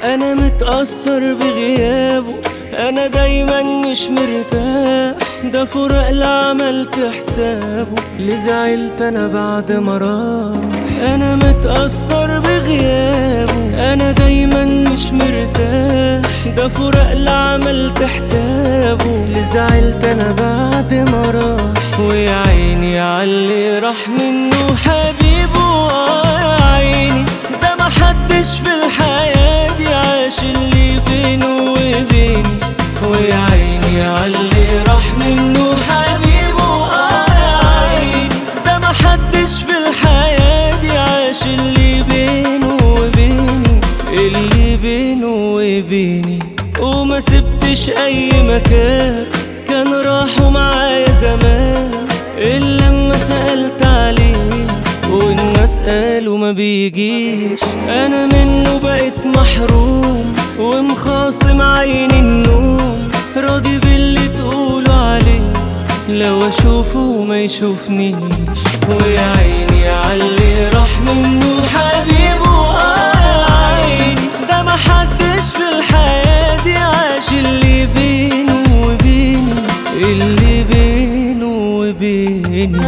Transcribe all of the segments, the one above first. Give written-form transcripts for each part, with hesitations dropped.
انا متأثر بغيابه، انا دايما مش مرتاح، ده فراق لا عملت حسابه، اللي زعلت انا بعد ما راح. انا متأثر بغيابه، انا دايما مش مرتاح، ده فراق لا عملت حسابه، اللي زعلت انا بعد ما راح. ويا عيني عاللي راح منه حبيبه، يا عيني ده محدش في الحياة دي عاش اللي بينه وبيني. ويا عيني عاللي راح منه حبيبه، يا عيني ده محدش في الحياة دي عاش اللي بينه وبيني، اللي بينه وبيني. وما سبتش اي مكان كان راحوا معايا زمان، إلا لما سألت عليه والناس قالوا ما بيجيش. انا منه بقيت محروم ومخاصم عيني النوم، راضي باللي تقولوا عليه لو اشوفه ما يشوفنيش. ويا عيني عاللي راح منه حبيبه، يا عيني ده محدش في الحياة دي عاش اللي بينه وبيني، اللي بينه وبيني.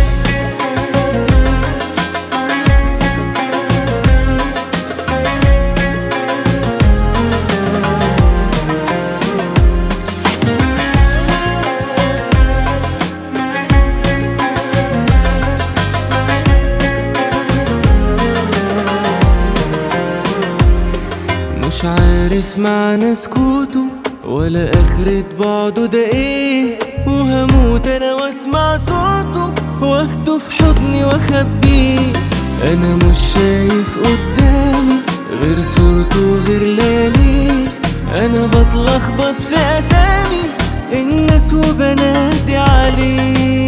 مش عارف معنى سكوته ولا آخرة بعده ده ايه، وهموت انا واسمع صوته واخده في حضني واخبيه. انا مش شايف قدامي غير صورته غير ليالي، انا بتلخبط في اسامي الناس وبنادي عليه.